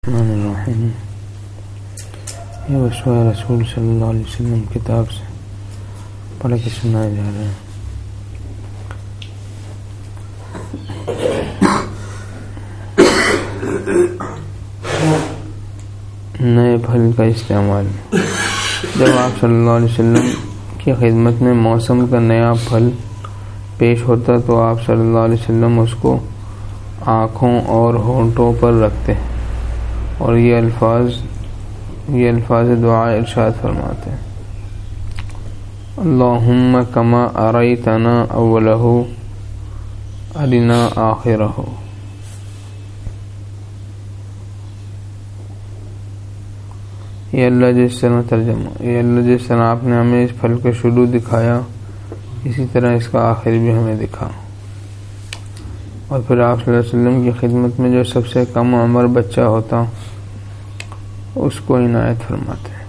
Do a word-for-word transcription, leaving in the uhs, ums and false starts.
الرحمن الرحیم یہ وصوہ رسول صلی اللہ علیہ وسلم کتاب سے پڑھ کے سنائے جا رہے ہیں۔ نئے پھل کا استعمال۔ جب آپ صلی اللہ علیہ وسلم کی خدمت میں موسم کا نیا پھل پیش ہوتا تو آپ صلی اللہ علیہ وسلم اس کو آنکھوں اور ہونٹوں پر رکھتے اور یہ الفاظ یہ الفاظ دعا ارشاد فرماتے ہیں: اللہم کما ارایتنا اولہ ارنا آخرہ۔ یہ اللہ جس طرح ترجمہ یہ اللہ جس طرح آپ نے ہمیں اس پھل کا شروع دکھایا اسی طرح اس کا آخر بھی ہمیں دکھا۔ اور پھر آپ صلی اللہ علیہ وسلم کی خدمت میں جو سب سے کم عمر بچہ ہوتا اس کو عنایت فرماتے ہیں۔